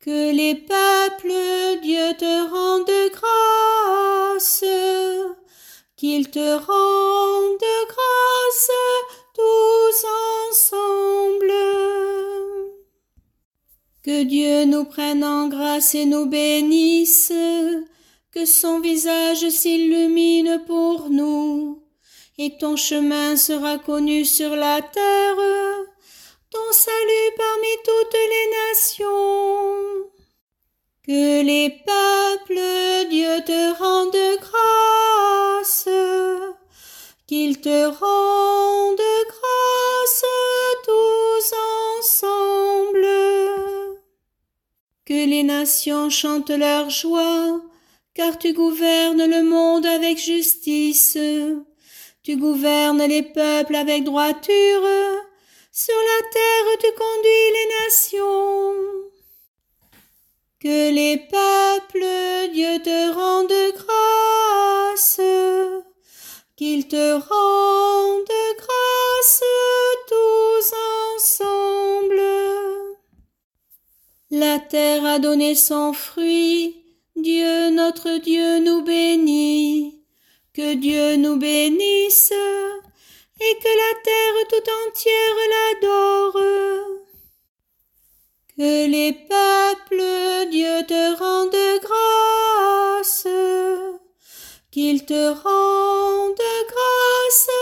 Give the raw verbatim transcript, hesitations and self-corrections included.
Que les peuples, Dieu te rende grâce, qu'ils te rendent grâce tous ensemble. Que Dieu nous prenne en grâce et nous bénisse, que son visage s'illumine pour nous, et ton chemin sera connu sur la terre, ton salut parmi toutes les nations. Que les peuples, Dieu te rende grâce, qu'ils te rendent grâce tous ensemble. Que les nations chantent leur joie, car tu gouvernes le monde avec justice. Tu gouvernes les peuples avec droiture. Sur la terre tu conduis les nations. Que les peuples, Dieu te rende grâce, qu'ils te rendent grâce tous ensemble. La terre a donné son fruit, Dieu notre Dieu nous bénit. Que Dieu nous bénisse et que la terre tout entière l'adore. Que les peuples, Dieu te rende grâce, qu'ils te rendent grâce